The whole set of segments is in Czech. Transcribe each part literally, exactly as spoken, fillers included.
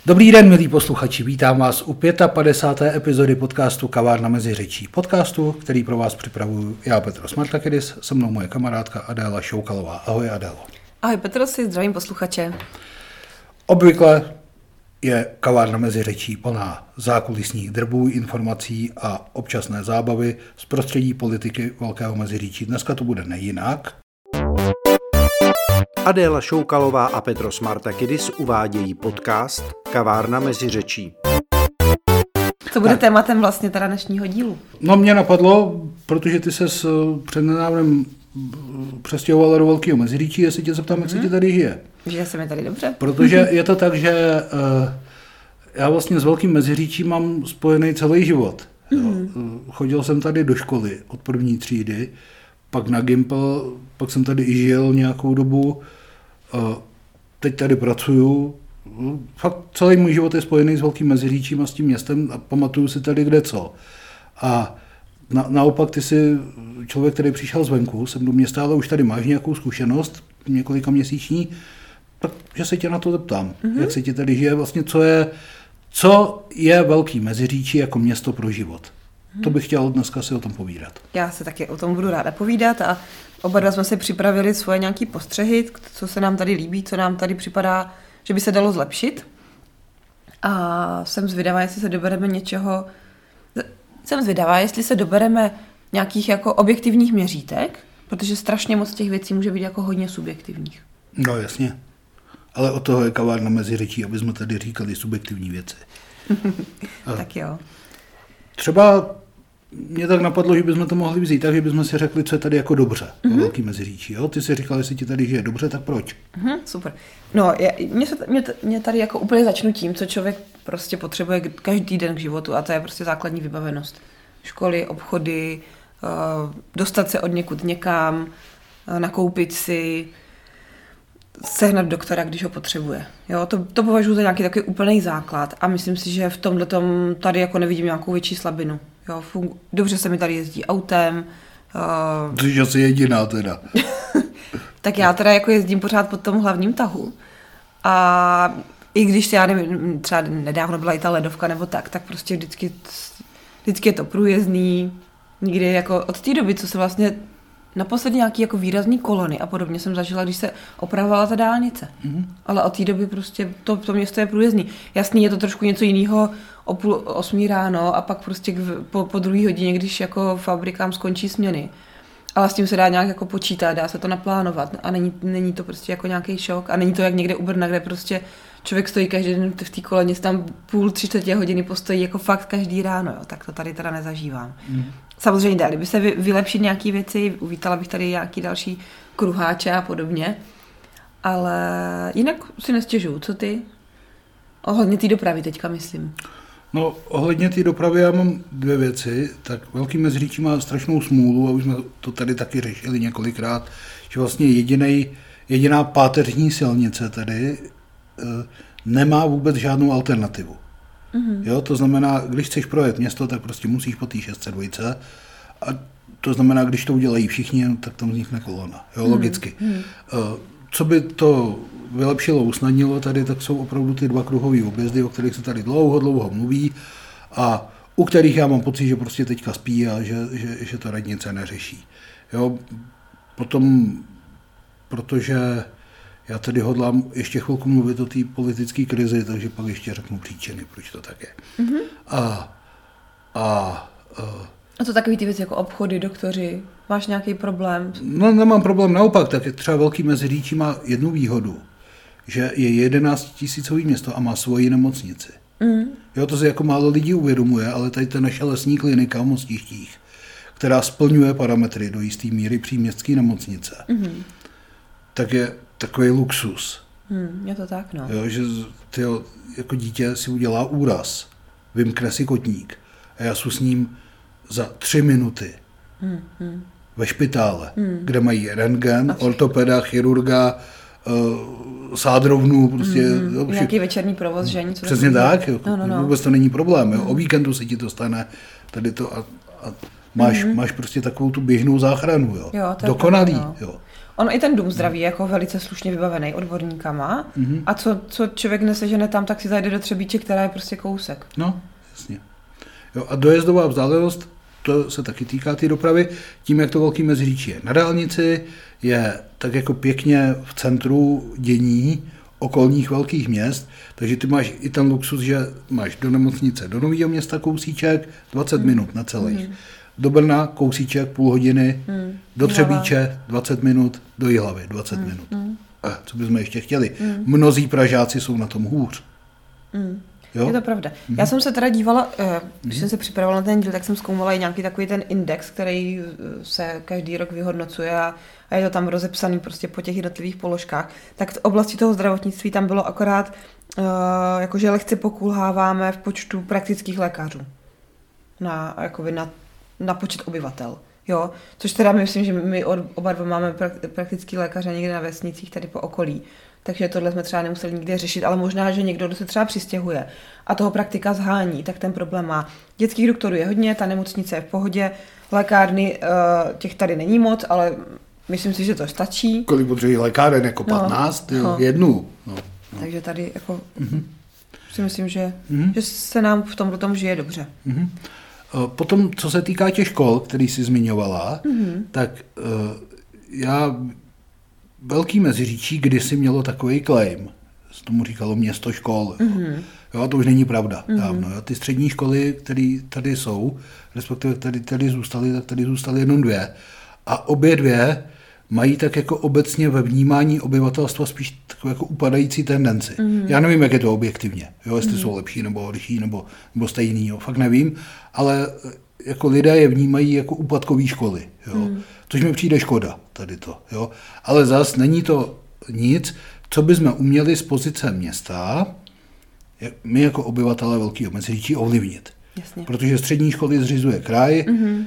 Dobrý den, milí posluchači, vítám vás u páté epizody podcastu Kavárna mezi řečí. Podcastu, který pro vás připravuju já, Petros Martakidis, se mnou moje kamarádka Adéla Šoukalová. Ahoj, Adélo. Ahoj, Petrosi, zdravím posluchače. Obvykle je Kavárna mezi řečí plná zákulisních drbů, informací a občasné zábavy z prostředí politiky Velkého Meziříčí. Dneska to bude nejinak. Adéla Šoukalová a Petros Martakidis uvádějí podcast Kavárna mezi řečí. Co bude tak tématem vlastně teda dnešního dílu? No mě napadlo, protože ty ses přednedávnem přestěhovala do Velkého Meziříčí, jestli tě zeptám, mm-hmm. jak se ti tady žije. Žije se mi tady dobře. Protože je to tak, že uh, já vlastně s Velkým Meziříčím mám spojený celý život. Mm-hmm. Chodil jsem tady do školy od první třídy, pak na Gimpel, pak jsem tady i žil nějakou dobu, teď tady pracuju. Fakt celý můj život je spojený s Velkým Meziříčím a s tím městem a pamatuju si tady kde co. A na, naopak ty jsi člověk, který přišel zvenku, jsem do města, ale už tady máš nějakou zkušenost, několika měsíční, takže se tě na to zeptám, mm-hmm. jak se ti tady žije, vlastně co je, co je Velký Meziříčí jako město pro život. To bych chtěl dneska si o tom povídat. Já se taky o tom budu ráda povídat a oba dva jsme si připravili svoje nějaké postřehy, co se nám tady líbí, co nám tady připadá, že by se dalo zlepšit. A jsem zvědavá, jestli se dobereme něčeho, jsem zvědavá, jestli se dobereme nějakých jako objektivních měřítek, protože strašně moc těch věcí může být jako hodně subjektivních. No jasně, ale od toho je Kavárna mezi řečí, aby jsme tady říkali subjektivní věci. Tak jo. Třeba mě tak napadlo, že bychom to mohli vzít tak, že bychom si řekli, co je tady jako dobře mm-hmm. Velký Meziříčí. Jo? Ty jsi říkal, jestli ti tady žije dobře, tak proč? Mm-hmm, super. No, je, mě, se, mě, mě tady jako úplně začnu tím, co člověk prostě potřebuje každý den k životu a to je prostě základní vybavenost. Školy, obchody, uh, dostat se od někud někam, uh, nakoupit si, sehnat doktora, když ho potřebuje. Jo, to, to považuji za nějaký takový úplný základ a myslím si, že v tomhletom tady jako nevidím nějakou větší slabinu. Jo, fungu- dobře se mi tady jezdí autem. Uh... Což asi jediná teda. Tak já teda jako jezdím pořád po tom hlavním tahu a i když já nevím, třeba nedávno byla i ta ledovka nebo tak, tak prostě vždycky, vždycky je to průjezdný. Nikdy jako od té doby, co se vlastně naposledy nějaký jako výrazný kolony a podobně jsem zažila, když se opravovala ta dálnice. Mm-hmm. Ale od té doby prostě to, to město je průjezdný. Jasný, je to trošku něco jiného o půl osmí ráno a pak prostě po, po druhé hodině, když jako fabrikám skončí směny. Ale s tím se dá nějak jako počítat, dá se to naplánovat a není, není to prostě jako nějaký šok a není to jak někde u Brna, kde prostě člověk stojí každý den v té koloně, tam půl, tři čtvrtě hodiny postojí jako fakt každý ráno, jo. Tak to tady teda nezažívám. Mm. Samozřejmě dali by se vylepšit nějaké věci, uvítala bych tady nějaký další kruháče a podobně, ale jinak si nestěžuju. Co ty? Ohledně té dopravy teďka myslím. No, ohledně té dopravy já mám dvě věci. Tak Velký Meziříčí má strašnou smůlu a už jsme to tady taky řešili několikrát, že vlastně jedinej, jediná páteřní silnice tady e, nemá vůbec žádnou alternativu. Mm-hmm. Jo, to znamená, když chceš projet město, tak prostě musíš po té šest set dva a to znamená, když to udělají všichni, tak tam vznikne kolona. Jo, mm-hmm. logicky. Mm-hmm. Co by to vylepšilo, usnadnilo tady, tak jsou opravdu ty dva kruhové objezdy, o kterých se tady dlouho, dlouho mluví a u kterých já mám pocit, že prostě teďka spí a že, že, že to radnice neřeší. Jo, potom, protože já tady hodlám ještě chvilku mluvit o té politické krizi, takže pak ještě řeknu příčiny, proč to tak je. Mm-hmm. A, a, a, a to takový ty věci jako obchody, doktoři, máš nějaký problém? No nemám problém, naopak, tak třeba Velký Meziříčí má jednu výhodu, že je jedenáctitisícový město a má svoji nemocnici. Mm. Jo, to se jako málo lidí uvědomuje, ale tady ta naše lesní klinika v Mostištích, která splňuje parametry do jisté míry příměstské nemocnice, mm. tak je takový luxus. Hmm, je to tak, no. Jo, že tyjo, jako dítě si udělá úraz, vymkne si kotník a já jsem s ním za tři minuty hmm, hmm. ve špitále, hmm. kde mají rentgen, ortopeda, chirurga, uh, sádrovnu, prostě. Hmm, jo, nějaký večerní provoz, že nic. Přesně tak, jo, no, no, no. Vůbec to není problém. Jo. Hmm. O víkendu se ti to stane tady to a, a máš, hmm. máš prostě takovou tu běžnou záchranu. Jo. Jo, to dokonalý. pravda, no. Jo. Ono i ten dům zdraví je jako velice slušně vybavený odborníkama mm-hmm. a co, co člověk nesežene tam, tak si zajde do Třebíče, která je prostě kousek. No, jasně. Jo, a dojezdová vzdálenost, to se taky týká té dopravy, tím, jak to Velký Meziříčí je na dálnici, je tak jako pěkně v centru dění okolních velkých měst, takže ty máš i ten luxus, že máš do nemocnice, do Nového Města kousíček, dvacet mm. minut na celých. Mm. Do Brna kousíček, půl hodiny, mm. do Třebíče dvacet minut, do Jihlavy dvacet mm. minut. Mm. A co bychom ještě chtěli? Mm. Mnozí Pražáci jsou na tom hůř. Mm. Jo? Je to pravda. Mm. Já jsem se teda dívala, když mm. jsem se připravovala na ten díl, tak jsem zkoumala i nějaký takový ten index, který se každý rok vyhodnocuje a, a je to tam rozepsaný prostě po těch jednotlivých položkách. Tak v oblasti toho zdravotnictví tam bylo akorát, uh, jakože lehce pokulháváme v počtu praktických lékařů na, jakoby na, na počet obyvatel. Jo? Což teda myslím, že my oba dva máme praktický lékaře někde na vesnicích tady po okolí. Takže tohle jsme třeba nemuseli nikdy řešit, ale možná, že někdo, kdo se třeba přistěhuje a toho praktika zhání, tak ten problém má. Dětských doktorů je hodně, ta nemocnice je v pohodě, lékárny těch tady není moc, ale myslím si, že to stačí. Kolik potřebují lékáren, jako patnáct, no, jo, no. jednu. No, no. Takže tady jako mm-hmm. si myslím, že, mm-hmm. že se nám v tomhle tom žije dobře. Mm-hmm. Potom, co se týká těch škol, který jsi zmiňovala, mm-hmm. tak uh, já... Velký Meziříčí kdysi mělo takový claim, se tomu říkalo město škol. Jo. Mm-hmm. Jo, to už není pravda mm-hmm. dávno. Jo. Ty střední školy, které tady jsou, respektive tady, tady zůstaly, tak tady zůstaly jenom dvě. A obě dvě mají tak jako obecně ve vnímání obyvatelstva spíš takovou jako upadající tendenci. Mm-hmm. Já nevím, jak je to objektivně, jo, jestli mm-hmm. jsou lepší nebo horší nebo, nebo stejný, jo, fakt nevím, ale jako lidé je vnímají jako úpadkové školy, jo. Mm. Což mi přijde škoda, tady to, jo. Ale zas není to nic, co bychom uměli z pozice města, my jako obyvatelé Velkého Meziříčí ovlivnit. Jasně. Protože střední školy zřizuje kraj mm-hmm.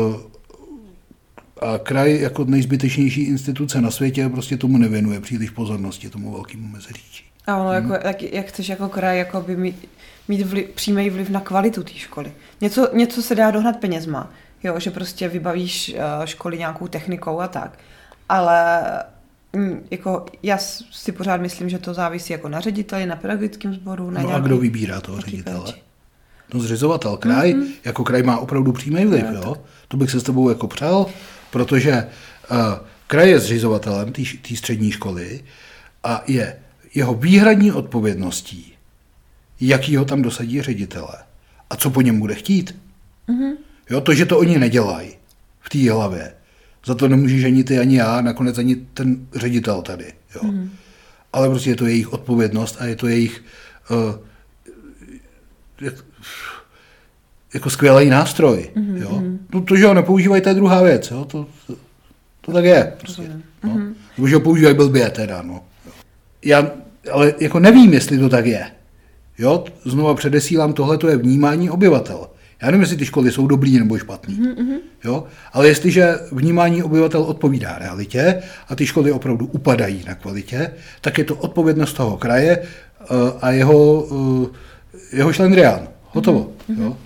a kraj jako nejzbytečnější instituce na světě prostě tomu nevěnuje příliš pozornosti, tomu Velkému Meziříčí. A ono, hmm. jako, jak, jak chceš jako kraj jako by mít, mít vliv, přímý vliv na kvalitu té školy. Něco, něco se dá dohnat penězma, jo, že prostě vybavíš uh, školy nějakou technikou a tak, ale mm, jako já si pořád myslím, že to závisí jako na řediteli, na pedagogickém sboru. Na no nějaký, a kdo vybírá toho ředitele? Péči. No zřizovatel, kraj, mm-hmm. jako kraj má opravdu přímý vliv, no, jo. To bych se s tebou jako přál, protože uh, kraj je zřizovatelem té střední školy a je jeho výhradní odpovědností, jaký ho tam dosadí ředitele a co po něm bude chtít. Mm-hmm. Jo, to, že to oni nedělají v té hlavě, za to nemůžeš ani ty, ani já, nakonec ani ten ředitel tady. Jo. Mm-hmm. Ale prostě je to jejich odpovědnost a je to jejich uh, jak, jako skvělý nástroj. Mm-hmm. Jo. No, to, že ho nepoužívají, to je druhá věc. Jo. To, to, to tak je. Prostě, mm-hmm. no. Nebo že ho používají blbě teda. No. Já ale jako nevím, jestli to tak je. Jo? Znova předesílám, tohle to je vnímání obyvatel. Já nevím, jestli ty školy jsou dobrý nebo špatný. Mm-hmm. Jo? Ale jestliže vnímání obyvatel odpovídá realitě a ty školy opravdu upadají na kvalitě, tak je to odpovědnost toho kraje uh, a jeho, uh, jeho šlendrián. Hotovo. Mm-hmm. Jo?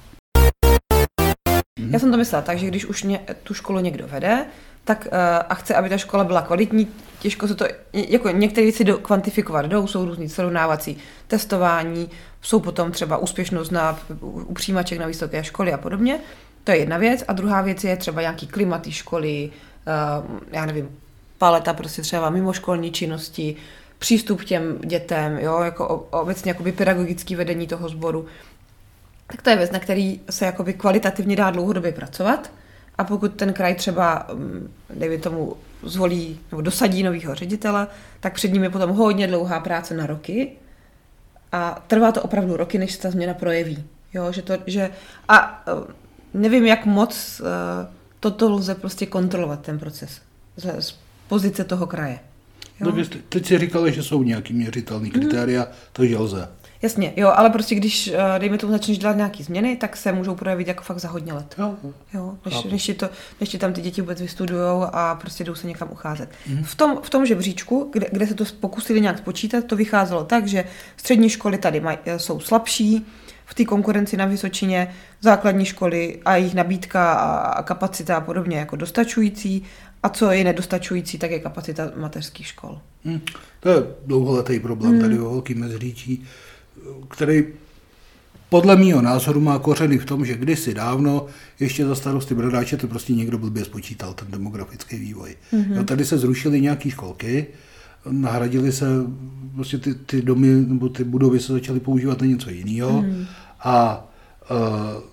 Já jsem to myslela tak, že když už ně, tu školu někdo vede, tak uh, a chce, aby ta škola byla kvalitní, těžko se to, jako některé věci do, kvantifikovat jdou, jsou různý srovnávací testování, jsou potom třeba úspěšnost na, u přijímaček na vysoké školy a podobně. To je jedna věc. A druhá věc je třeba nějaký klimat té školy, uh, já nevím, paleta prostě třeba mimoškolní činnosti, přístup k těm dětem, jo, jako obecně jakoby pedagogické vedení toho sboru. Tak to je věc, na který se jakoby kvalitativně dá dlouhodobě pracovat. A pokud ten kraj třeba, dejme tomu, zvolí nebo dosadí novýho ředitele, tak před ním je potom hodně dlouhá práce na roky a trvá to opravdu roky, než se ta změna projeví. Jo, že to, že, a nevím, jak moc toto lze prostě kontrolovat, ten proces z, z pozice toho kraje. Jo? No, teď si říkali, že jsou nějaký měřitelný kritéria, mm. takže lze. Jasně, jo, ale prostě když, dejme tomu, začneš dělat nějaký změny, tak se můžou projevit jako fakt za hodně let. Jo, jo než, než, ti to, než ti tam ty děti vůbec vystudujou a prostě jdou se někam ucházet. Mm. V tom, v tom žebříčku, kde, kde se to pokusili nějak spočítat, to vycházelo tak, že střední školy tady maj, jsou slabší, v té konkurenci na Vysočině základní školy a jejich nabídka a kapacita a podobně jako dostačující A co je nedostačující, tak je kapacita mateřských škol. Hmm. To je dlouholetý problém hmm. tady ve Velkém Meziříčí, který podle mýho názoru má kořeny v tom, že kdysi dávno ještě za starosty Bradáče to prostě někdo blbě spočítal, ten demografický vývoj. Mm-hmm. Jo, tady se zrušily nějaké školky, nahradily se prostě ty, ty domy nebo ty budovy se začaly používat na něco jiného mm-hmm. a uh,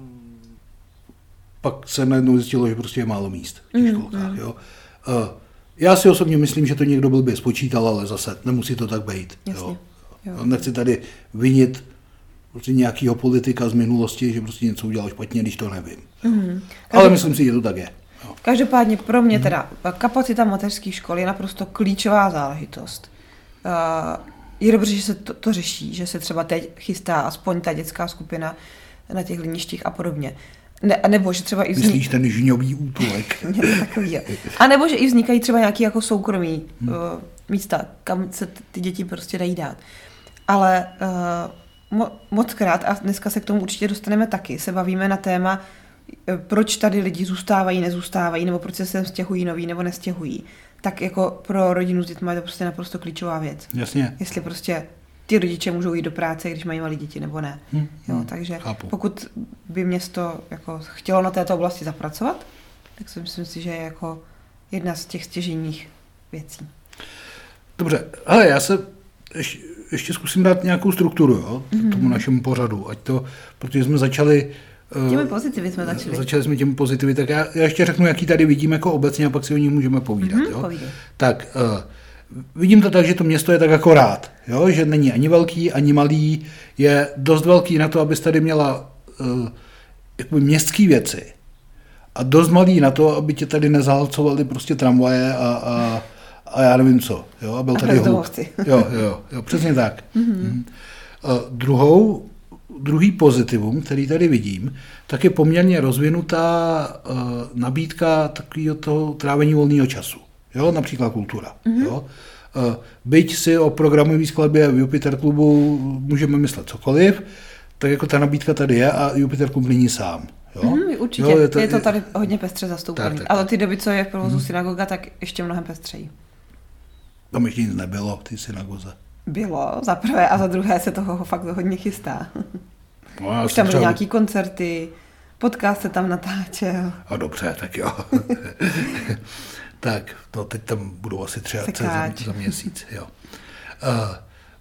pak se najednou zjistilo, že prostě je málo míst v těch mm-hmm. školkách. Jo. Uh, já si osobně myslím, že to někdo blbě spočítal, ale zase nemusí to tak být. Jo. Jo. Nechci tady vinit prostě nějakého politika z minulosti, že prostě něco udělal špatně, když to nevím. Mm-hmm. Ale myslím si, že to tak je. Jo. Každopádně pro mě teda kapacita mateřských škol je naprosto klíčová záležitost. Uh, je dobře, že se to, to řeší, že se třeba teď chystá aspoň ta dětská skupina na těch liništích a podobně. Ne, a nebo že třeba i vznik... Myslíš ten žňový útulek? A nebo že i vznikají třeba nějaký jako soukromí hmm. uh, místa, kam se ty děti prostě dají dát. Ale uh, mo, moc krát, a dneska se k tomu určitě dostaneme taky, se bavíme na téma, proč tady lidi zůstávají, nezůstávají, nebo proč se sem stěhují noví, nebo nestěhují. Tak jako pro rodinu s dětmi je to prostě naprosto klíčová věc. Jasně. Jestli prostě ty rodiče můžou jít do práce, když mají malé děti, nebo ne. Hmm. Jo, takže Chápu. Pokud by město jako chtělo na této oblasti zapracovat, tak si myslím si, že je jako jedna z těch stěžejních věcí. Dobře, ale já se ještě, ještě zkusím dát nějakou strukturu, jo, mm-hmm. tomu našemu pořadu, ať to, protože jsme začali Těmi pozitivy jsme začali. Začali jsme těmi pozitivy, tak já, já ještě řeknu, jaký tady vidím jako obecně a pak si o nich můžeme povídat. Mm-hmm, jo? Povídej. Tak uh, vidím to tak, že to město je tak akorát, jo? Že není ani velký, ani malý, je dost velký na to, abys tady měla uh, jakoby městský věci a dost malý na to, aby tě tady nezahalcovaly prostě tramvaje a, a, a já nevím co. Jo? A byl tady hluk. Jo, jo, jo, přesně tak. Mm-hmm. Uh, druhou Druhý pozitivum, který tady vidím, tak je poměrně rozvinutá uh, nabídka takového toho trávení volného času. Jo? Například kultura. Mm-hmm. Jo? Uh, byť si o programové skladbě v Jupiter klubu můžeme myslet cokoliv, tak jako ta nabídka tady je a Jupiter klub není sám. Jo? Mm, určitě, jo, je, to, je to tady hodně pestře zastoupený. Ale od té doby, co je v provozu mm. synagoga, tak ještě mnohem pestřejí. Tam ještě nic nebylo v té synagoze. Bylo, za prvé a za druhé se toho fakt hodně chystá. No, už tam byly nějaký koncerty, podcast se tam natáčel. A dobře, tak jo. Tak, no teď tam budou asi tři akce za, za měsíc. Jo. Uh,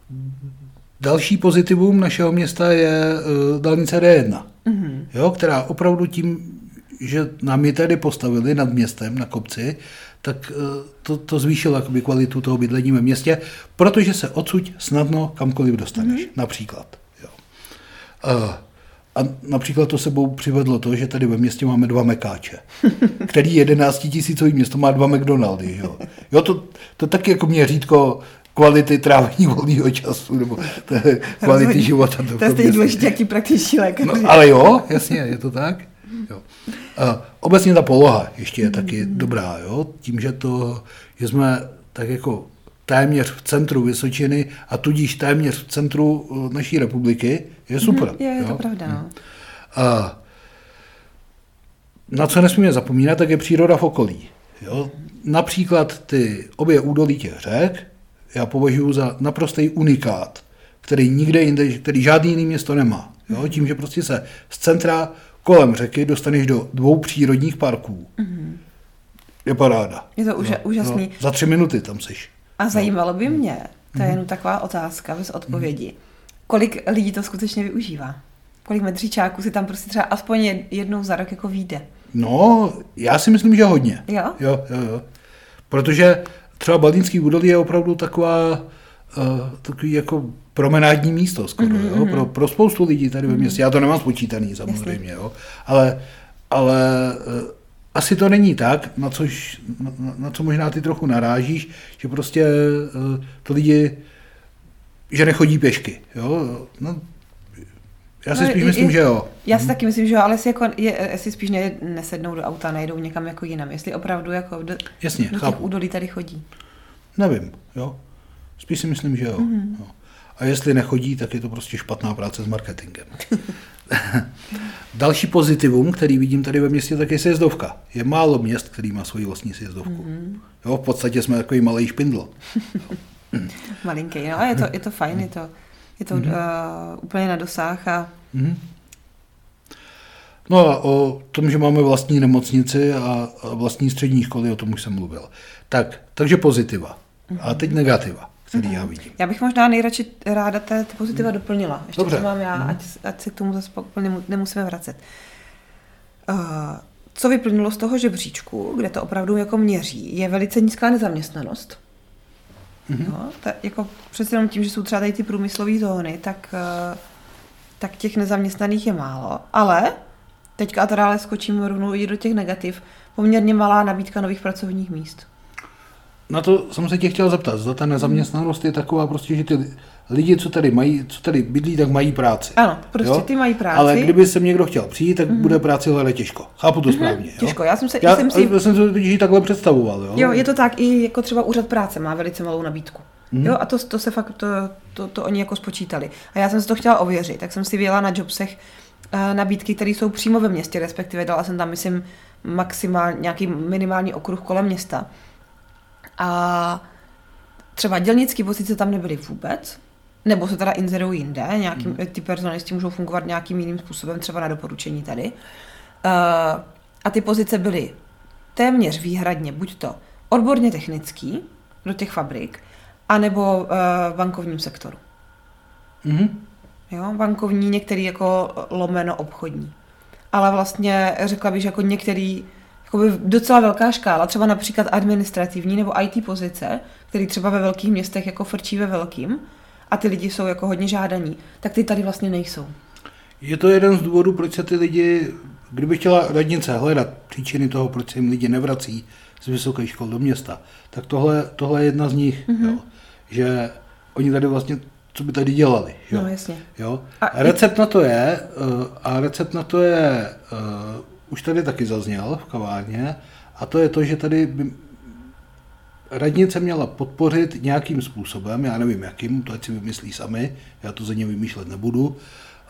další pozitivum našeho města je uh, dálnice D jedna, mm-hmm. jo, která opravdu tím, že nám ji tady postavili nad městem na kopci, tak uh, to, to zvýšilo jakoby kvalitu toho bydlení ve městě, protože se odsud snadno kamkoliv dostaneš, mm-hmm. například. Jo. Uh, a například to sebou přivedlo to, že tady ve městě máme dva mekáče, který jedenáctitisícový město má dva McDonaldy. Jo, jo to, to taky jako měřítko kvality trávení volného času, nebo kvality Rozhodně. života. To, to je stejně důležitě, jak ti praktičtí lékaři. No, ale jo, jasně, je to tak. Jo. A obecně ta poloha ještě je taky mm. dobrá, jo, tím, že, to, že jsme tak jako téměř v centru Vysočiny a tudíž téměř v centru naší republiky, je super. Mm, je, je to pravda. No. A na co nesmíme zapomínat, tak je příroda v okolí. Jo? Například ty obě údolí těch řek já považuji za naprostý unikát, který nikde jinde, který žádný jiný město nemá. Jo? Tím, že prostě se z centra kolem řeky dostaneš do dvou přírodních parků. Mm. Je paráda. Je to uža- úžasný. Jo? Za tři minuty tam seš. A zajímalo by mě, to je jenom taková otázka bez odpovědi, kolik lidí to skutečně využívá? Kolik medříčáků si tam prostě třeba aspoň jednou za rok jako vyjde? No, já si myslím, že hodně. Jo? Jo, jo, jo. Protože třeba Baldýnský údolí je opravdu taková, uh, takový jako promenádní místo skoro, mm-hmm. jo? Pro, pro spoustu lidí tady ve městě. Já to nemám spočítaný samozřejmě, jo? Ale, ale uh, asi to není tak, na, což, na, na co možná ty trochu narážíš, že prostě uh, to lidi, že nechodí pěšky. Jo? No, já si no, spíš je, myslím, je, že jo. Já si hmm. taky myslím, že jo, ale jestli, jako, je, jestli spíš ne, nesednou do auta, nejdou někam jako jinam. Jestli opravdu jako do, Jasně, do těch údolí tady chodí. Nevím, jo. Spíš si myslím, že jo. Mm-hmm. jo. A jestli nechodí, tak je to prostě špatná práce s marketingem. Další pozitivum, který vidím tady ve městě, tak je sjezdovka. Je málo měst, který má svoji vlastní sjezdovku. Mm-hmm. Jo, v podstatě jsme takový malý špindl. Malinký, no a je to, je to fajn, je to, je to mm-hmm. uh, úplně na dosah. A... Mm-hmm. No a o tom, že máme vlastní nemocnici a vlastní střední školy, o tom už jsem mluvil. Tak, takže pozitiva. Mm-hmm. A teď negativa, který mm-hmm. já vidím. Já bych možná nejradši ráda ty pozitiva mm-hmm. doplnila. Ještě Dobře. co mám já, mm-hmm. ať, ať se k tomu zase úplně nemusíme vracet. Uh, co vyplynulo z toho žebříčku, kde to opravdu jako měří, je velice nízká nezaměstnanost. Mm-hmm. No, ta, jako přece jenom tím, že jsou třeba tady ty průmyslové zóny, tak, uh, tak těch nezaměstnaných je málo. Ale teďka teda ale skočím rovnou i do těch negativ. Poměrně malá nabídka nových pracovních míst. Na to jsem se tě chtěl zeptat. Zda ta nezaměstnanost je taková prostě, že ty lidi, co tady mají, co tady bydlí, tak mají práci. Ano, prostě jo? Ty mají práci. Ale kdyby se někdo chtěl přijít, tak mm-hmm. bude práci hledat těžko. Chápu to správně. Mm-hmm. Těžko. Já jsem se, já, jsem si... já jsem to totiž takhle představoval. Jo? jo, je to tak. I jako třeba úřad práce má velice malou nabídku. Mm-hmm. Jo, a to, to se fakt, to, to, to oni jako spočítali. A já jsem si to chtěla ověřit. Tak jsem si vyjela na Jobsech nabídky, které jsou přímo ve městě, respektive dala jsem tam, myslím, maximální, nějaký minimální okruh kolem města. A třeba dělnické pozice tam nebyly vůbec, nebo se teda inzerují jinde, nějaký, hmm. ty personalisti můžou fungovat nějakým jiným způsobem, třeba na doporučení tady. Uh, a ty pozice byly téměř výhradně buď to odborně technický do těch fabrik, anebo uh, v bankovním sektoru. Hmm. Jo, bankovní, některý jako lomeno obchodní. Ale vlastně řekla bych, že jako některý jakoby docela velká škála, třeba například administrativní nebo í té pozice, který třeba ve velkých městech jako frčí ve velkým a ty lidi jsou jako hodně žádaní, tak ty tady vlastně nejsou. Je to jeden z důvodů, proč se ty lidi, kdyby chtěla radnice hledat příčiny toho, proč se jim lidi nevrací z vysoké škol do města, tak tohle, tohle je jedna z nich, mm-hmm. jo, že oni tady vlastně co by tady dělali. Jo? No, jasně. Jo? A recept na to je, a recept na to je, uh, už tady taky zazněl v kavárně, a to je to, že tady by radnice měla podpořit nějakým způsobem, já nevím jakým, to ať si vymyslí sami, já to za ně vymýšlet nebudu, uh,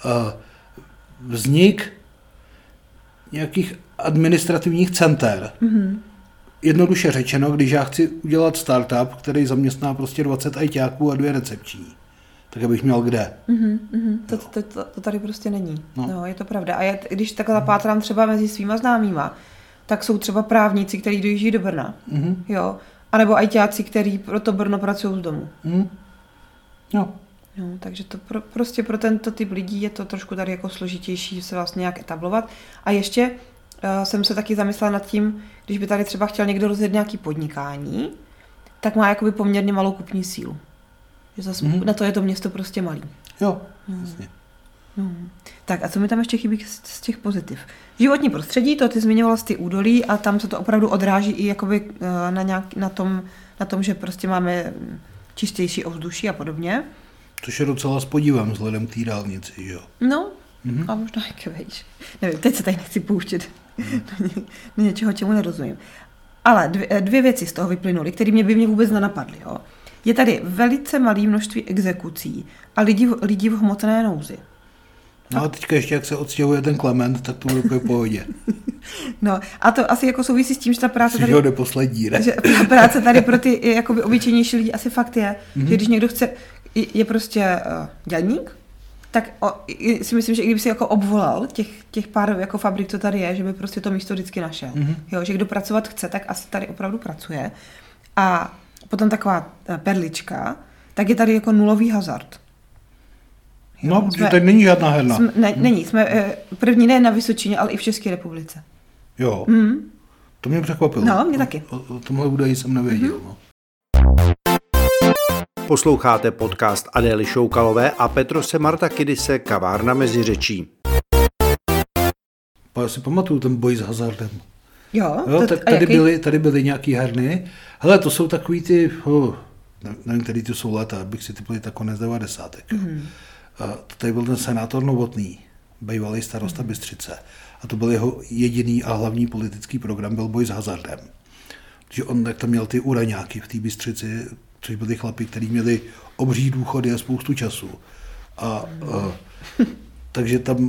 vznik nějakých administrativních center. Mm-hmm. Jednoduše řečeno, když já chci udělat startup, který zaměstná prostě dvacet ajťáků a dvě recepční, tak abych měl kde. Mm-hmm, mm-hmm. To, to, to, to tady prostě není. No. No, je to pravda. A já, když takhle zapátrám třeba mezi svýma známýma, tak jsou třeba právníci, kteří dojíždí do Brna. Mm-hmm. Jo. A nebo ajťáci, kteří pro to Brno pracují z domu. Mm. Jo. No, takže to pro, prostě pro tento typ lidí je to trošku tady jako složitější se vlastně nějak etablovat. A ještě uh, jsem se taky zamyslela nad tím, když by tady třeba chtěl někdo rozjet nějaký podnikání, tak má jakoby poměrně malou kupní sílu. Že zase mm. na to je to město prostě malý. Jo, jasně. Hmm. Tak a co mi tam ještě chybí z těch pozitiv? Životní prostředí, to ty zmiňovala z ty údolí a tam se to opravdu odráží i jakoby na, nějak, na, tom, na tom, že prostě máme čistější ovzduší a podobně. Což je docela s podívem vzhledem k té dálnici, jo? No, mm-hmm. a možná jak vejš. Nevím, teď se tady nechci pouštět mm. do něčeho, čemu nerozumím. Ale dvě, dvě věci z toho vyplynuly, které mě by mě vůbec nenapadly, jo. Je tady velice malé množství exekucí a lidí, lidí v hmotné nouzi. No a teďka ještě, jak se odstěhuje ten Klement, tak to bude v pohodě. No a to asi jako souvisí s tím, že ta práce tady... Že jde poslední, ne? Že práce tady pro ty jakoby obyčejnější lidi asi fakt je, mm-hmm. že když někdo chce, je prostě uh, dělník, tak o, si myslím, že i kdyby si jako obvolal těch, těch pár jako fabrik, co tady je, že by prostě to místo vždycky našel. Mm-hmm. Jo, že kdo pracovat chce, tak asi tady opravdu pracuje. A potom taková perlička, tak je tady jako nulový hazard. Jo, no, protože tady není žádná herna. Jsme, ne, není, jsme první ne na Vysočině, ale i v České republice. Jo, mm. to mě překvapilo. No, mě taky. O, o tomhle údaji jsem nevěděl. Mm-hmm. No. Posloucháte podcast Adély Šoukalové a Petrose Martakidise Kavárna mezi řečí. Já si pamatuju ten boj s hazardem. Jo, jo to, tak tady byly, tady byly nějaký herny. Hele, to jsou takový ty, oh, nevím, který to jsou léta, abych si typli tak konec devadesátek. Mm. A tady byl ten senátor Novotný, bývalý starosta mm. Bystřice. A to byl jeho jediný a hlavní politický program, byl boj s hazardem. Protože on tak tam měl ty uraňáky v té Bystřici, což byli chlapi, kteří měli obří důchody a spoustu času. A, mm. a takže tam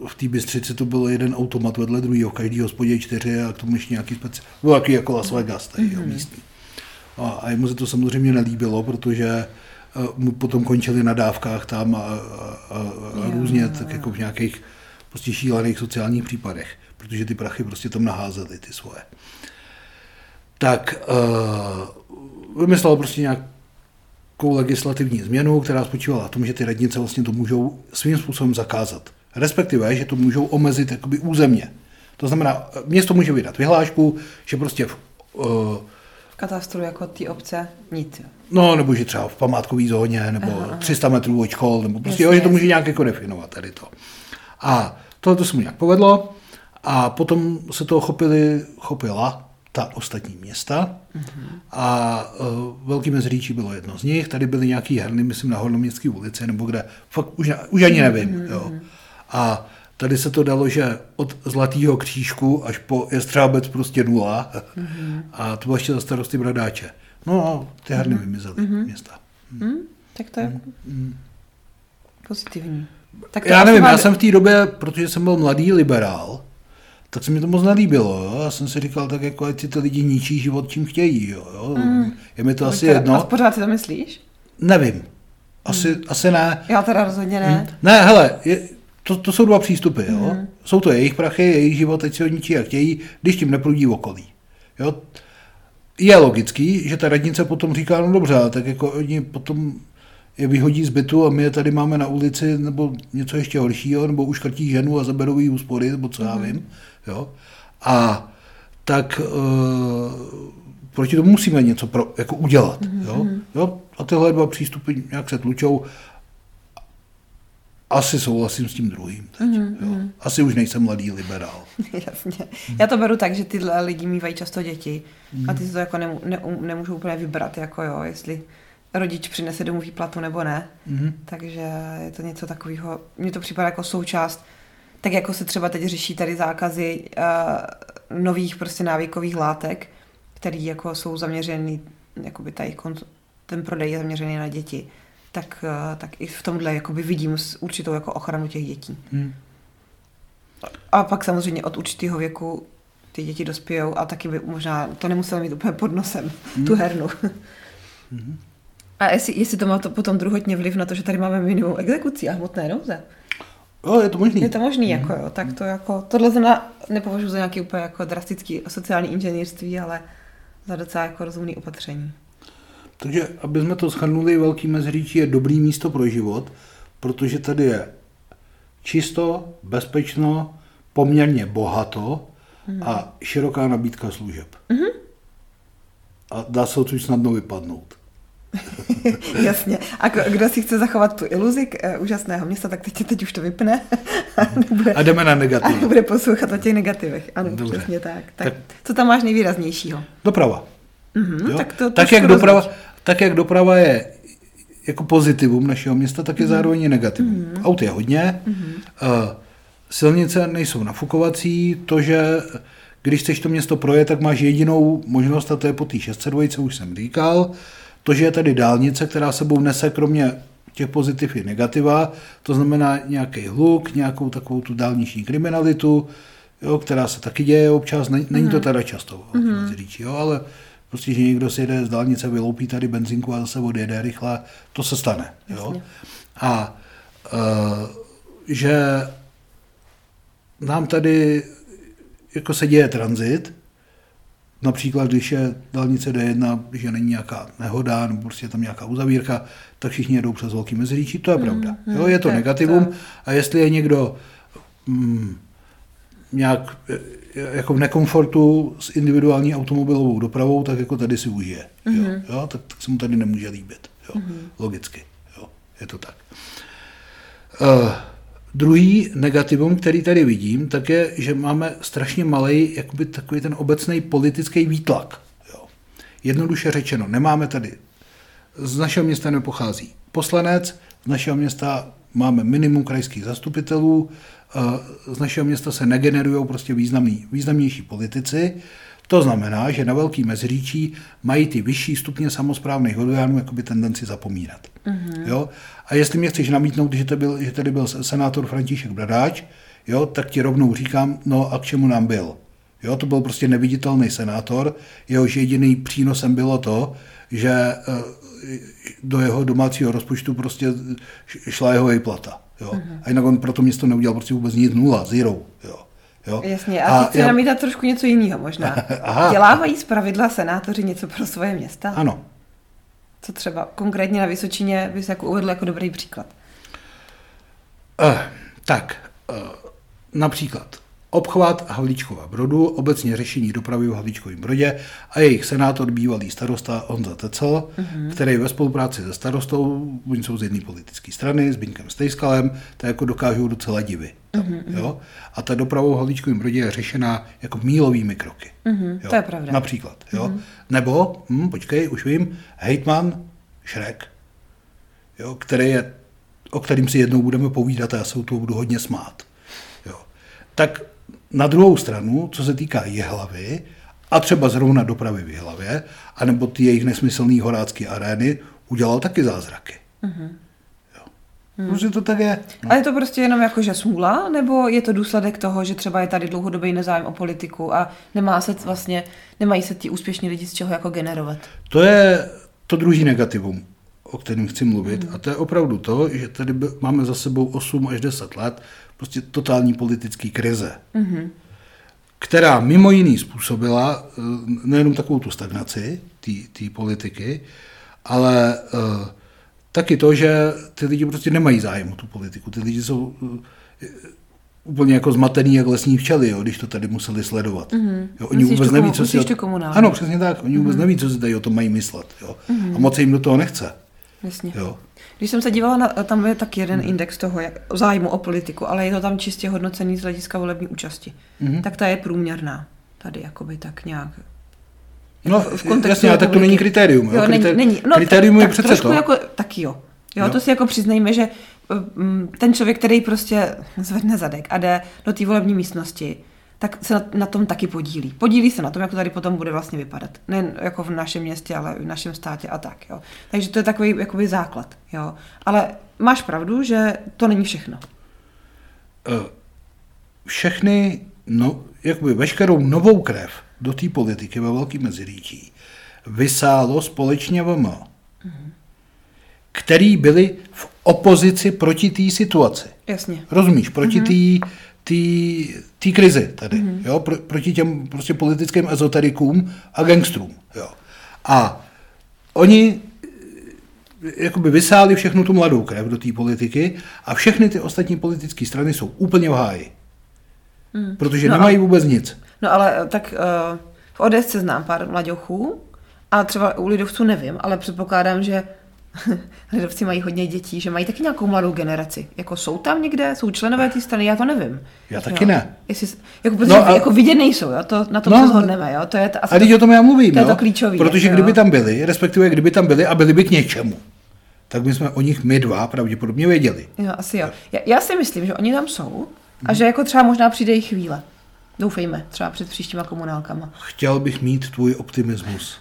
v té Bystřici to bylo jeden automat vedle druhého, v každý hospodě čtyři a k tomu ještě nějaký speciální. Bylo takový jako Las Vegas, tady, mm-hmm. jo, místní. A, a jemu se to samozřejmě nelíbilo, protože mu potom končili na dávkách tam a, a, a, a různě, jo, tak jo. jako v nějakých prostě šílených sociálních případech, protože ty prachy prostě tam naházely, ty svoje. Tak uh, vymyslel prostě nějakou legislativní změnu, která spočívala v tom, že ty radnice vlastně to můžou svým způsobem zakázat. Respektive, že to můžou omezit jakoby územně. To znamená, město může vydat vyhlášku, že prostě v, uh, katastru jako ty obce nic. No, nebo že třeba v památkové zóně, nebo aha, aha. tři sta metrů od škol, nebo prostě, jo, že to může nějak jako definovat tady to. A tohle se mu nějak povedlo a potom se toho chopili, chopila ta ostatní města uh-huh. a uh, Velký Meziříčí bylo jedno z nich, tady byly nějaký herny, myslím na Hornoměstské ulici, nebo kde, fakt už, už ani nevím, uh-huh. jo. A tady se to dalo, že od Zlatýho křížku až po Jestřábec prostě nula uh-huh. a to bylo ještě za starosty Bradáče. No a ty herny uh-huh. vymizely uh-huh. města. Uh-huh. Tak to je uh-huh. pozitivní. Tak já nevím, já jsem v té době, protože jsem byl mladý liberál, tak se mi to moc nelíbilo. Jo? Já jsem si říkal, tak jako ať si ty lidi ničí život, čím chtějí. Jo? Jo? Mm. Je mi to, to asi teda, jedno. A pořád si to myslíš? Nevím. Asi, mm. asi ne. Já teda rozhodně ne. Mm. Ne, hele, je, to, to jsou dva přístupy. Jo? Mm. Jsou to jejich prachy, jejich život, ať si ho ničí jak chtějí, když tím neprudí v okolí. Jo? Je logický, že ta radnice potom říká, no dobře, tak jako oni potom je vyhodí z bytu a my je tady máme na ulici, nebo něco ještě horšího, nebo uškrtí ženu a zaberou jí úspory, nebo co já vím. Jo? A tak e, proti tomu musíme něco pro, jako udělat. Mm-hmm. Jo? Jo? A tyhle dva přístupy nějak se tlučou. Asi souhlasím s tím druhým teď. Mm-hmm. Jo? Asi už nejsem mladý liberál. Jasně. Já to beru tak, že tyhle lidi mývají často děti mm. a ty si to jako nemů, ne, nemůžou úplně vybrat, jako jo, jestli rodič přinese domů výplatu nebo ne. Mm-hmm. Takže je to něco takového, mně to připadá jako součást, tak jako se třeba teď řeší tady zákazy uh, nových prostě návykových látek, které jako jsou zaměřený, jakoby tady ten prodej je zaměřený na děti, tak, uh, tak i v tomhle jakoby vidím určitou jako ochranu těch dětí. Mm. A pak samozřejmě od určitého věku ty děti dospějou a taky by možná to nemuselo mít úplně pod nosem, mm. tu hernu. Mm. A jestli, jestli to má to potom druhotně vliv na to, že tady máme minimum exekucí a hmotné nouze. Jo, je to možný. Je to možný, mm. jako jo. Tak to jako, tohle znamená, nepovažuji za nějaký úplně jako drastický sociální inženýrství, ale za docela jako rozumný opatření. Takže, aby jsme to shrnuli, Velký Meziříčí je dobrý místo pro život, protože tady je čisto, bezpečno, poměrně bohato mm. a široká nabídka služeb. Mm-hmm. A dá se odsud snadno vypadnout. Jasně. A kdo si chce zachovat tu iluzi uh, úžasného města, tak teď, teď už to vypne. a, nebude, a jdeme na negativy. A bude poslouchat o těch negativech. Ano, dobře. Přesně tak. tak. Tak co tam máš nejvýraznějšího? Doprava. Mm-hmm, tak, to, tak, jak doprava tak jak doprava je jako pozitivum našeho města, tak je mm-hmm. zároveň negativum. Mm-hmm. Aut je hodně, mm-hmm. uh, silnice nejsou nafukovací, to, že když chceš to město projet, tak máš jedinou možnost, a to je po té šest set dva, už jsem říkal. To, že je tady dálnice, která sebou nese kromě těch pozitiv i negativa, to znamená nějaký hluk, nějakou takovou tu dálniční kriminalitu, jo, která se taky děje občas, není, není to teda často, mm-hmm. říči, jo, ale prostě, že někdo si jde z dálnice, vyloupí tady benzínku a zase odjede rychle, to se stane. Jo. A uh, že nám tady jako se děje tranzit, například, když je dálnice D jedna, když je není nějaká nehoda, nebo prostě tam nějaká uzavírka, tak všichni jedou přes Velký Meziříčí, to je mm, pravda. Mm, jo, je to tak, negativum. Tak. A jestli je někdo mm, nějak jako v nekomfortu s individuální automobilovou dopravou, tak jako tady si užije. Mm. Jo, jo, tak, tak se mu tady nemůže líbit. Jo, mm. Logicky. Jo, je to tak. Uh, Druhý negativum, který tady vidím, tak je, že máme strašně malej, jakoby takový ten obecný politický výtlak. Jo. Jednoduše řečeno, nemáme tady, z našeho města nepochází poslanec, z našeho města máme minimum krajských zastupitelů, z našeho města se negenerují prostě významný, významnější politici, To znamená, že na Velký Meziříčí mají ty vyšší stupně samosprávných orgánů jakoby tendenci zapomínat. Mm-hmm. Jo? A jestli mě chceš namítnout, že, to byl, že tady byl senátor František Bradáč, jo, tak ti rovnou říkám, no a k čemu nám byl? Jo, to byl prostě neviditelný senátor, jehož jediný přínosem bylo to, že do jeho domácího rozpočtu prostě šla jeho výplata. Jo. Mm-hmm. A jinak on pro to město neudělal prostě vůbec nic, nula, zero. Jo. Jo. Jasně, a teď chci já... namítat trošku něco jiného možná. Dělávají zpravidla senátoři něco pro svoje města? Ano. Co třeba konkrétně na Vysočině bys jako uvedl jako dobrý příklad? Uh, tak, uh, například obchvat Havlíčkova Brodu, obecně řešení dopravy v Havlíčkovém Brodě a jejich senátor, bývalý starosta Honza Tecel, mm-hmm. který ve spolupráci se starostou, oni jsou z jedné politické strany, s Zbyňkem Stejskalem, to jako dokážou docela divy. Mm-hmm. Jo? A ta doprava v Havlíčkovém Brodě je řešená jako mílovými kroky. Mm-hmm. To je pravda. Například. Jo? Mm-hmm. Nebo, hm, počkej, už vím, hejtman Šrek, jo, který je, o kterým si jednou budeme povídat a já se u toho budu hodně smát. Jo. Tak na druhou stranu, co se týká Jihlavy a třeba zrovna dopravy v Jihlavě, anebo ty jejich nesmyslný horácké arény, udělal taky zázraky. Mm-hmm. Jo. Mm. Prostě to tak je. No. A je to prostě jenom jako, že smůla, nebo je to důsledek toho, že třeba je tady dlouhodobý nezájem o politiku a nemá se vlastně, nemají se ti úspěšní lidi z čeho jako generovat? To je to druhý negativum, o kterém chci mluvit. Mm. A to je opravdu to, že tady máme za sebou osm až deset let prostě totální politický krize, mm-hmm. která mimo jiný způsobila nejenom takovou tu stagnaci té politiky, ale uh, taky to, že ty lidi prostě nemají zájem o tu politiku. Ty lidi jsou uh, úplně jako zmatený jak lesní včely, jo, když to tady museli sledovat. Mm-hmm. Jo, oni musíš vůbec to, neví, co si... To komunálně. Ano, přesně tak. Oni vůbec mm-hmm. neví, co si tady o tom mají myslet. Jo. Mm-hmm. A moc se jim do toho nechce. Jasně. Jo. Když jsem se dívala, na, tam je tak jeden mm. index toho jak, zájmu o politiku, ale je to tam čistě hodnocený z hlediska volební účasti. Mm. Tak ta je průměrná. Tady jakoby tak nějak. No v kontextu jasně, ale tak to není kritérium. Jo? Jo, není, Kriter... není. No, kritérium tak, je tak přece trošku to. Jako, taky jo. Jo, no. To si jako přiznejme, že ten člověk, který prostě zvedne zadek a jde do té volební místnosti, tak se na, na tom taky podílí. Podílí se na tom, jak to tady potom bude vlastně vypadat. Nejen jako v našem městě, ale v našem státě a tak. Jo. Takže to je takový jakoby základ. Jo. Ale máš pravdu, že to není všechno. Všechny, no, jakoby veškerou novou krev do té politiky ve Velkém Meziříčí vysálo společně V M, mm-hmm. který byli v opozici proti té situaci. Jasně. Rozumíš? Proti mm-hmm. té té krizi tady, mm-hmm. jo, Pro, proti těm prostě politickým ezoterikům a gangstrům, jo. A oni jakoby vysáli všechnu tu mladou krev do té politiky a všechny ty ostatní politické strany jsou úplně v háji. Mm. Protože no nemají vůbec nic. No ale tak uh, v O D S znám pár mladěchů a třeba u lidovců nevím, ale předpokládám, že lidovci mají hodně dětí, že mají taky nějakou mladou generaci. Jako jsou tam někde, jsou členové té strany, já to nevím. Já taky jo. ne. Jestli, jako, protože no a... jako vidět nejsou, jo? To, na tom no, se shodneme. Jo? To je to, a teď o tom já mluvím. To je jo? to klíčový. Protože jo? kdyby tam byli, respektive kdyby tam byli a byli by k něčemu, tak bychom o nich my dva pravděpodobně věděli. Jo, asi jo. Já, já si myslím, že oni tam jsou a že jako třeba možná přijde jich chvíle. Doufejme, třeba před příštíma komunálkama. Chtěl bych mít tvůj optimismus.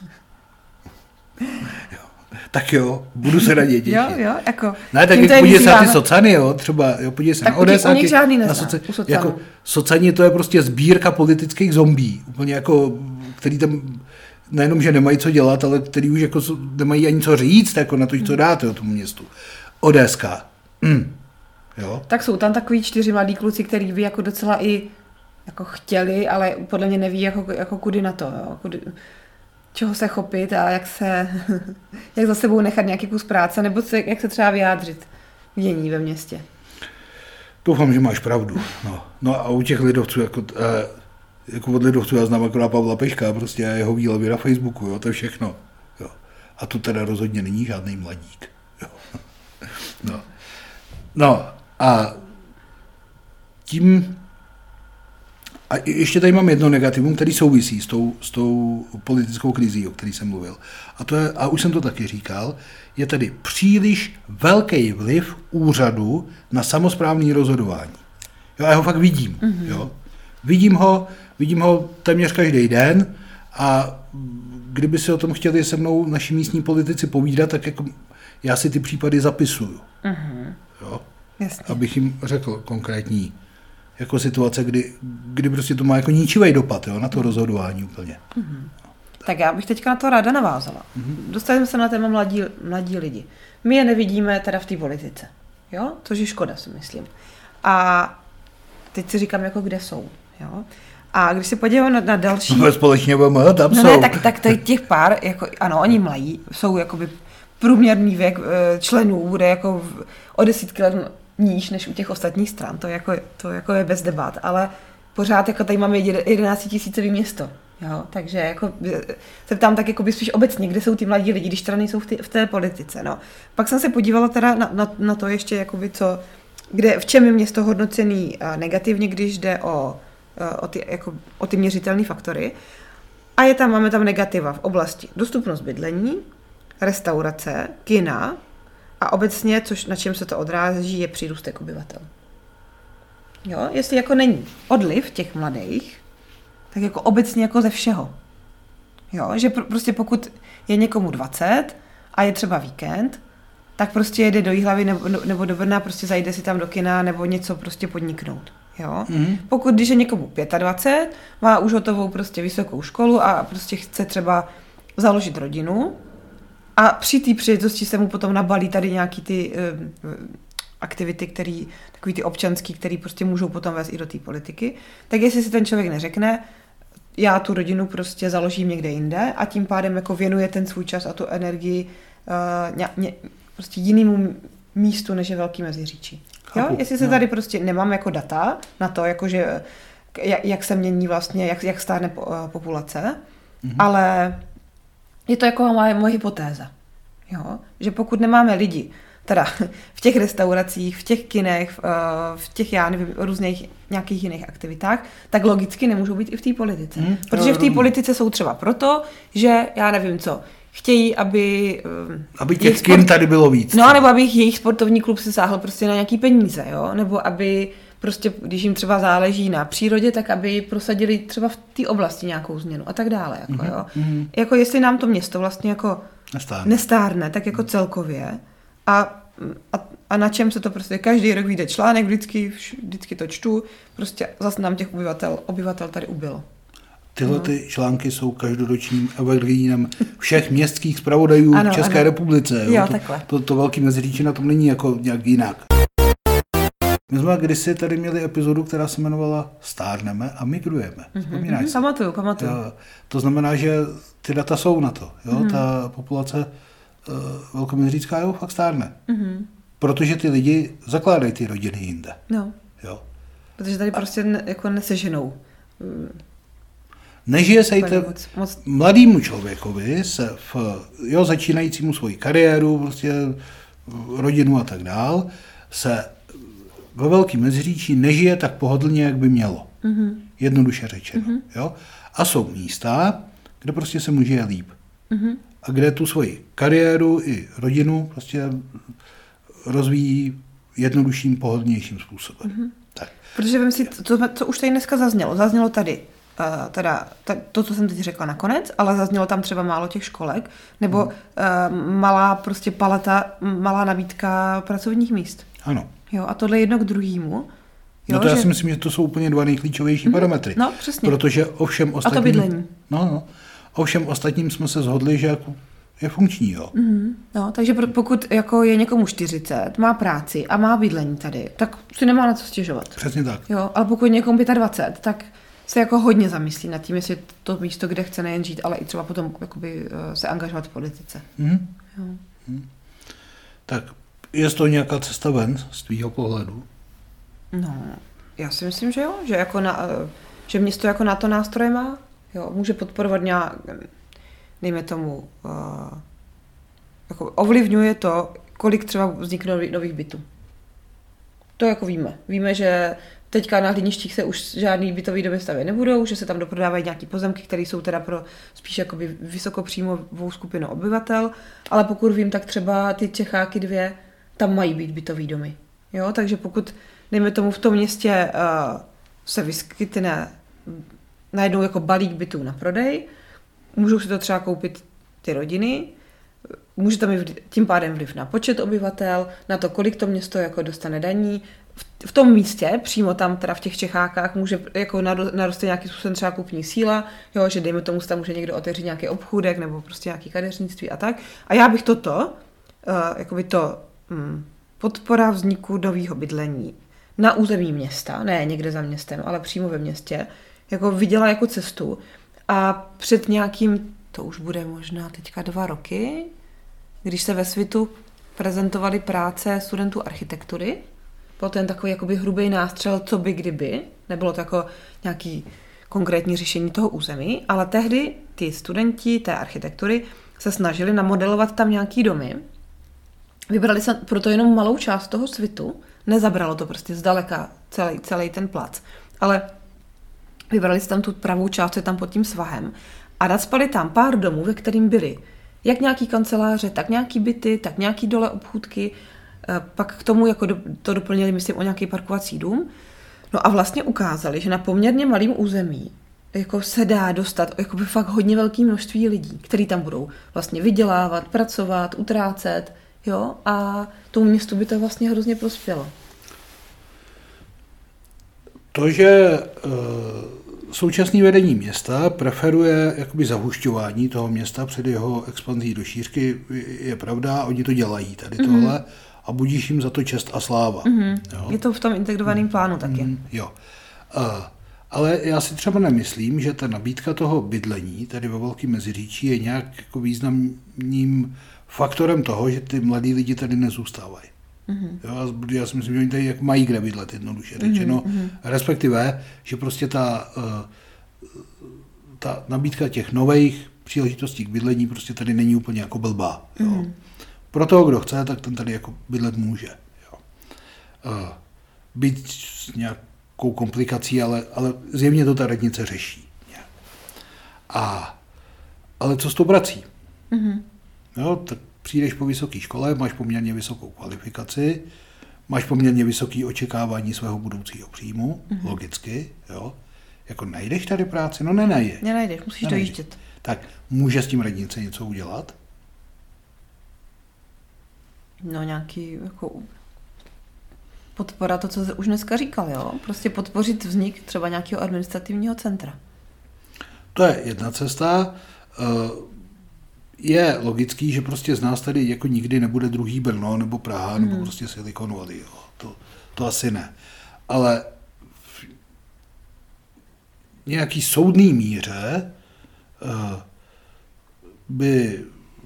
Jo. Tak jo, budu se na ně těšit. Jo, jo, jako... Ne, tak jak podívej se na ty socany, jo, třeba, jo, podívej se tak na odesáky. Tak žádný neznám, soca, u socanů. Jako socani to je prostě sbírka politických zombí, úplně jako, který tam nejenom, že nemají co dělat, ale který už jako nemají ani co říct, jako na to, co dáte o tomu městu. O D S K. Mm. Jo. Tak jsou tam takový čtyři mladí kluci, který by jako docela i jako chtěli, ale podle mě neví, jako, jako kudy na to, jo, kudy... čeho se chopit a jak se, jak za sebou nechat nějaký kus práce, nebo se, jak se třeba vyjádřit v dění ve městě. Doufám, že máš pravdu. No, no a u těch lidovců, jako, eh, jako od lidovců já znám akorát Pavla Peška, prostě jeho výlevy na Facebooku, jo, to je všechno. Jo. A to teda rozhodně není žádný mladík. Jo. No. no a tím... A ještě tady mám jedno negativum, který souvisí s tou, s tou politickou krizí, o který jsem mluvil. A, to je, a už jsem to taky říkal, je tady příliš velký vliv úřadu na samosprávné rozhodování. Jo, já ho fakt vidím. Mm-hmm. Jo. Vidím ho, vidím ho téměř každý den A kdyby si o tom chtěli se mnou naši místní politici povídat, tak jako já si ty případy zapisuju. Mm-hmm. Jo? Jasně. Abych jim řekl konkrétní jako situace, kdy, kdy prostě to má jako ničivý dopad, jo, na to rozhodování úplně. Mm-hmm. Tak já bych teďka na to ráda navázala. Mm-hmm. Dostali jsme se na téma mladí, mladí lidi. My je nevidíme teda v té politice, jo? Což je škoda, si myslím. A teď si říkám, jako kde jsou, jo? A když se podívám na, na další... No, společně tam no, jsou. Ne, tak, tak těch pár, jako, ano, oni mladí, jsou jakoby průměrný věk členů, bude jako o desítky let níž než u těch ostatních stran, to, jako, to jako je bez debat, ale pořád jako tady máme jedenáctitisícový město, jo, takže jako se ptám tak jako by spíš obecně, kde jsou ty mladí lidi, když teda nejsou v, ty, v té politice, no. Pak jsem se podívala teda na, na, na to ještě, jakoby co, kde, v čem je město hodnocený negativně, když jde o, o, ty, jako, o ty měřitelné faktory. A je tam, máme tam negativa v oblasti dostupnost bydlení, restaurace, kina a obecně, což na čem se to odráží, je přírůstek obyvatel. Jo, jestli jako není odliv těch mladých, tak jako obecně jako ze všeho. Jo, že pr- prostě pokud je někomu dvacet a je třeba víkend, tak prostě jede do Jihlavy nebo, nebo do Brna, prostě zajde si tam do kina nebo něco prostě podniknout. Jo? Mm. Pokud, když je někomu dvacet pět, má už hotovou prostě vysokou školu a prostě chce třeba založit rodinu a při té příležitosti se mu potom nabalí tady nějaký ty uh, aktivity, který, takový ty občanský, který prostě můžou potom vést i do té politiky, tak jestli si ten člověk neřekne, já tu rodinu prostě založím někde jinde a tím pádem jako věnuje ten svůj čas a tu energii uh, ně, ně, prostě jinému místu, než je Velký Meziříčí. Jo? Jestli se tady prostě nemám jako data na to, jakože, jak, jak se mění vlastně, jak, jak stárne po, uh, populace, mm-hmm. ale je to jako moje, moje hypotéza. Jo? Že pokud nemáme lidi, teda v těch restauracích, v těch kinech, v těch, já nevím, různých nějakých jiných aktivitách, tak logicky nemůžou být i v té politice. Hmm, Protože v té politice jsou třeba proto, že, já nevím co, chtějí, aby... Aby těch sport... kin tady bylo víc. No, nebo aby jejich sportovní klub se sáhl prostě na nějaký peníze, jo? Nebo aby prostě, když jim třeba záleží na přírodě, tak aby prosadili třeba v té oblasti nějakou změnu a tak dále. Jako, jo? Mm-hmm. Jako jestli nám to město vlastně jako nestárne, nestárne tak jako celkově, A, a, a na čem se to prostě, každý rok vyjde článek, vždycky, vždycky to čtu, prostě zase nám těch obyvatel, obyvatel tady ubylo. Tyhle no. ty články jsou každoročním evergreenem všech městských zpravodajů v České ano. republice. Jo, jo to, takhle. To, to Velký Meziříčí na tom není jako nějak jinak. My jsme kdysi tady měli epizodu, která se jmenovala Stárneme a migrujeme. Mm-hmm. Si? Pamatuju, pamatuju. Jo, to znamená, že ty data jsou na to. Jo? Mm-hmm. Ta populace uh, velkoměřícká jo, fakt stárne. Mm-hmm. Protože ty lidi zakládají ty rodiny jinde. No. Jo. Protože tady a... prostě ne, jako neseženou. Nežije se te... moc, moc... mladýmu člověkovi se v jo, začínajícímu svoji kariéru, prostě rodinu a tak dál, se ve Velkém Meziříčí nežije tak pohodlně, jak by mělo. Mm-hmm. Jednoduše řečeno. Mm-hmm. Jo? A jsou místa, kde prostě se mu žije líp. Mm-hmm. A kde tu svoji kariéru i rodinu prostě rozvíjí jednodušším, pohodlnějším způsobem. Mm-hmm. Tak. Protože vím si, to, co už tady dneska zaznělo. Zaznělo tady uh, teda ta, to, co jsem teď řekla nakonec, ale zaznělo tam třeba málo těch školek, nebo mm. uh, malá prostě paleta, malá nabídka pracovních míst. Ano. Jo, a tohle jedno k druhému. Jo, no to že... já si myslím, že to jsou úplně dva nejklíčovější mm. parametry. No, přesně. Protože o všem ostatním... A to bydlení. No, no. O všem ostatním jsme se shodli, že jako je funkční, jo. Mm, no, takže pokud jako je někomu čtyřicet, má práci a má bydlení tady, tak si nemá na co stěžovat. Přesně tak. Jo, ale pokud někomu dvacet pět, tak se jako hodně zamyslí nad tím, jestli to místo, kde chce nejen žít, ale i třeba potom jakoby, se angažovat v politice. Mm. Jo. Mm. Tak je to nějaká cesta ven z tvýho pohledu? No, já si myslím, že jo, že, jako na, že město jako na to nástroje má, jo, může podporovat nějak, dejme tomu, uh, jako ovlivňuje to, kolik třeba vznikne nový, nových bytů. To jako víme. Víme, že teďka na Hliništích se už žádný bytový domy stavět nebudou, že se tam doprodávají nějaký pozemky, které jsou teda pro spíš jakoby vysokopříjmovou skupinu obyvatel, ale pokud vím, tak třeba ty Čecháky dvě, tam mají být bytový domy. Jo? Takže pokud, dejme tomu, v tom městě uh, se vyskytne najednou jako balík bytů na prodej, můžou si to třeba koupit ty rodiny, může to mít tím pádem vliv na počet obyvatel, na to, kolik to město jako dostane daní. V tom místě, přímo tam teda v těch Čechákách, může jako naroste nějaký způsobem třeba kupní síla, jo, že dejme tomu, tam může někdo otevřít nějaký obchůdek nebo prostě nějaký kadeřnictví a tak. A já bych toto, uh, jakoby to hm, podpora vzniku nového bydlení na území města, ne někde za městem, ale přímo ve městě, jako viděla jako cestu. A před nějakým, to už bude možná teďka dva roky, když se ve Svitu prezentovaly práce studentů architektury, byl ten takový jakoby hrubý nástřel, co by kdyby, nebylo to jako nějaký konkrétní řešení toho území, ale tehdy ty studenti té architektury se snažili namodelovat tam nějaký domy, vybrali se proto jenom malou část toho Svitu, nezabralo to prostě zdaleka celý, celý ten plac, ale vybrali si tam tu pravou část, je tam pod tím svahem a nacpali tam pár domů, ve kterým byly jak nějaký kanceláře, tak nějaký byty, tak nějaký dole obchůdky, pak k tomu jako do, to doplnili, myslím, o nějaký parkovací dům. No a vlastně ukázali, že na poměrně malém území jako se dá dostat jako by fakt hodně velké množství lidí, kteří tam budou vlastně vydělávat, pracovat, utrácet, jo, a tomu městu by to vlastně hrozně prospělo. To, že uh, současné vedení města preferuje jakoby zahušťování toho města před jeho expanzí do šířky, je pravda, oni to dělají tady mm-hmm. tohle a budíš jim za to čest a sláva. Mm-hmm. Jo? Je to v tom integrovaném plánu taky. Mm, jo. Uh, ale já si třeba nemyslím, že ta nabídka toho bydlení tady ve Velkém Meziříčí je nějak jako významným faktorem toho, že ty mladí lidi tady nezůstávají. Mm-hmm. Jo, já si myslím, že oni tady jak mají kde bydlet, jednoduše řečeno. Mm-hmm. Respektive, že prostě ta, ta nabídka těch nových příležitostí k bydlení prostě tady není úplně jako blbá. Jo. Mm-hmm. Pro toho, kdo chce, tak ten tady jako bydlet může. Jo. Být s nějakou komplikací, ale, ale zjevně to ta radnice řeší. A, ale co s tou prací? Mm-hmm. Jo, tak přijdeš po vysoké škole, máš poměrně vysokou kvalifikaci, máš poměrně vysoké očekávání svého budoucího příjmu, mm-hmm. logicky, jo. Jako najdeš tady práci? No nenajdeš. Nenajdeš, musíš nenajdeš. dojíždět. Tak může s tím radnice něco udělat? No nějaký jako podpora, to, co už dneska říkal, jo. Prostě podpořit vznik třeba nějakého administrativního centra. To je jedna cesta. Je logický, že prostě z nás tady jako nikdy nebude druhý Brno nebo Praha hmm. nebo prostě Silicon Valley. Jo. To, to asi ne. Ale v nějaký soudný míře by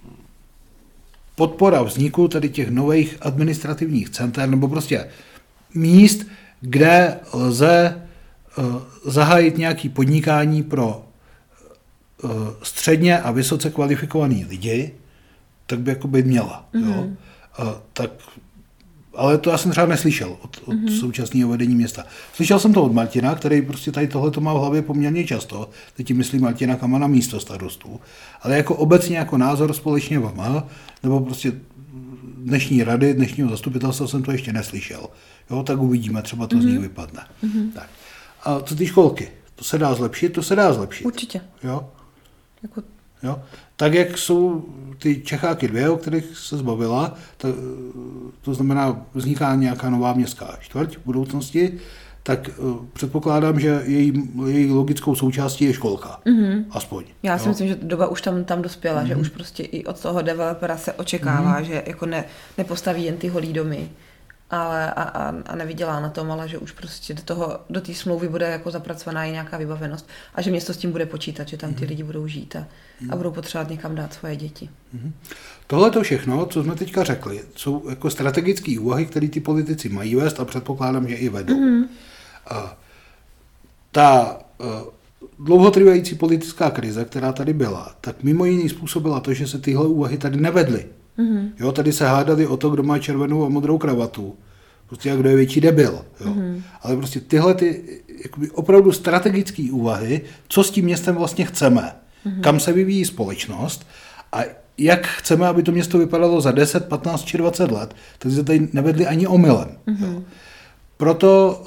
podpora vzniku tady těch nových administrativních center nebo prostě míst, kde lze zahájit nějaké podnikání pro středně a vysoce kvalifikovaný lidi, tak by jako by měla. Mm-hmm. Jo? A, tak, ale to já jsem třeba neslyšel od, od mm-hmm. současného vedení města. Slyšel jsem to od Martina, který prostě tady tohleto má v hlavě poměrně často, teď tím myslím Martina Kamana místo starostů, ale jako obecně jako názor společně vám, nebo prostě dnešní rady, dnešního zastupitelstva jsem to ještě neslyšel. Jo? Tak uvidíme, třeba to mm-hmm. z nich vypadne. Mm-hmm. Tak. A co ty školky? To se dá zlepšit? To se dá zlepšit. Určitě. Jo? Jako... Jo? Tak, jak jsou ty Čecháky dvě, o kterých se zbavila, to, to znamená, vzniká nějaká nová městská čtvrť v budoucnosti, tak uh, předpokládám, že její, její logickou součástí je školka. Mm-hmm. Aspoň. Já si jo? myslím, že doba už tam, tam dospěla, mm-hmm. že už prostě i od toho developera se očekává, mm-hmm. že jako ne, nepostaví jen ty holý domy, ale a, a, a nevydělá na tom, ale že už prostě do toho, do té smlouvy bude jako zapracovaná i nějaká vybavenost a že město s tím bude počítat, že tam ty lidi budou žít a, a budou potřebovat někam dát svoje děti. Tohle to všechno, co jsme teďka řekli, jsou jako strategické úvahy, které ty politici mají vést a předpokládám, že i vedou. Mm-hmm. A ta dlouhotrvající politická krize, která tady byla, tak mimo jiný způsobila to, že se tyhle úvahy tady nevedly. Mm-hmm. Jo, tady se hádali o to, kdo má červenou a modrou kravatu. Prostě a kdo je větší debil. Jo. Mm-hmm. Ale prostě tyhle ty jakoby opravdu strategické úvahy, co s tím městem vlastně chceme, mm-hmm. kam se vyvíjí společnost a jak chceme, aby to město vypadalo za deset, patnáct či dvacet let, tak se tady nevedli ani omylem. Mm-hmm. Jo. Proto,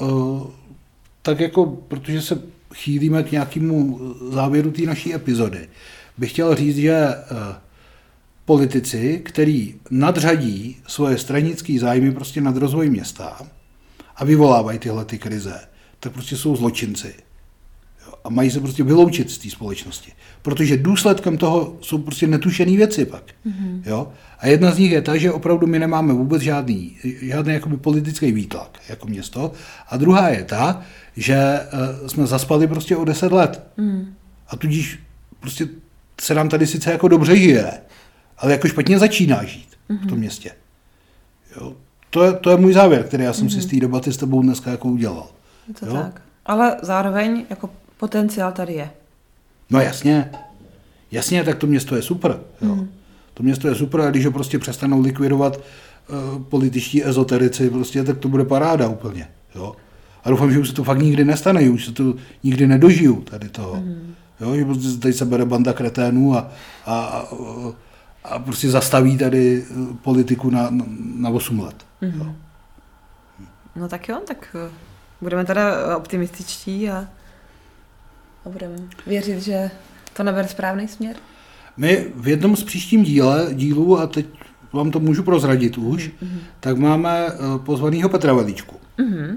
tak jako, protože se chýlíme k nějakému závěru té naší epizody, bych chtěl říct, že politici, který nadřadí svoje stranické zájmy prostě nad rozvoj města a vyvolávají tyhle ty krize, tak prostě jsou zločinci. Jo? A mají se prostě vyloučit z té společnosti. Protože důsledkem toho jsou prostě netušené věci pak. Mm-hmm. Jo? A jedna z nich je ta, že opravdu my nemáme vůbec žádný, žádný jakoby politický výtlak jako město. A druhá je ta, že uh, jsme zaspali prostě o deset let. Mm. A tudíž prostě se nám tady sice jako dobře žije, ale jako špatně začíná žít mm-hmm. v tom městě. Jo? To, je, to je můj závěr, který já jsem mm-hmm. si z té debaty s tebou dneska jako udělal. Je to jo? Tak. Ale zároveň jako potenciál tady je. No jasně. Jasně, tak to město je super. Jo? Mm. To město je super a když ho prostě přestanou likvidovat uh, političtí ezoterici, prostě, tak to bude paráda úplně. Jo? A doufám, že už se to fakt nikdy nestane, už se to nikdy nedožiju tady toho. Mm. Jo? Že prostě tady se bere banda kreténů a, a, a, a prostě zastaví tady politiku na, na, na osm let. Mm. Jo? No tak jo, tak budeme teda optimističtí a, a budeme věřit, že to nabere správný směr. My v jednom z příštím díle, dílů, a teď vám to můžu prozradit už, mm-hmm. tak máme pozvanýho Petra Veličku, mm-hmm.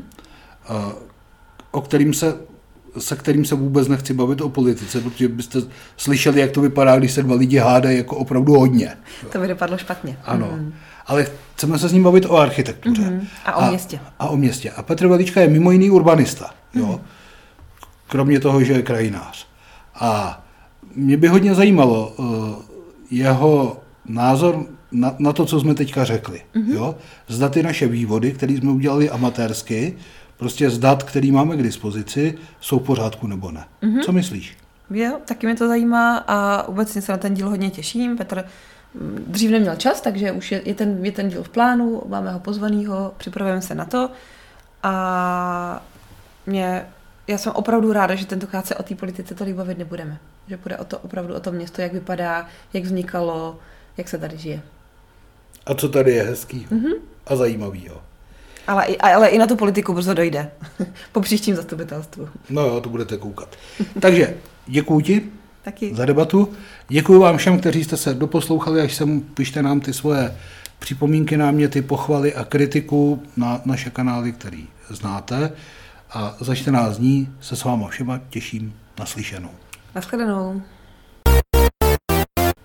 o kterým se, se kterým se vůbec nechci bavit o politice, protože byste slyšeli, jak to vypadá, když se dva lidi hádají jako opravdu hodně. To by dopadlo špatně. Ano, mm-hmm. ale chceme se s ním bavit o architektuře. Mm-hmm. A o a, městě. A o městě. A Petr Velička je mimo jiný urbanista, mm-hmm. jo? Kromě toho, že je krajinář. A mě by hodně zajímalo uh, jeho názor na, na to, co jsme teďka řekli. Mm-hmm. Jo? Zda ty naše vývody, které jsme udělali amatérsky, prostě z dat, který máme k dispozici, jsou v pořádku nebo ne. Mm-hmm. Co myslíš? Jo, taky mě to zajímá a obecně se na ten díl hodně těším. Petr dřív neměl čas, takže už je, je, ten, je ten díl v plánu, máme ho pozvanýho, připravujeme se na to a mě... Já jsem opravdu ráda, že tentokrát se o té politice tolik bavit nebudeme. Že bude o to, opravdu o to město, jak vypadá, jak vznikalo, jak se tady žije. A co tady je hezký mm-hmm. a zajímavýho. Ale, ale i na tu politiku brzo dojde. Po příštím zastupitelstvu. No jo, to budete koukat. Takže děkuju ti Taky. za debatu. Děkuju vám všem, kteří jste se doposlouchali, až sem pište nám ty svoje připomínky, náměty, pochvaly a kritiku na naše kanály, který znáte. A za čtrnáct dní se s váma všema těším na slyšenou. Naschledanou.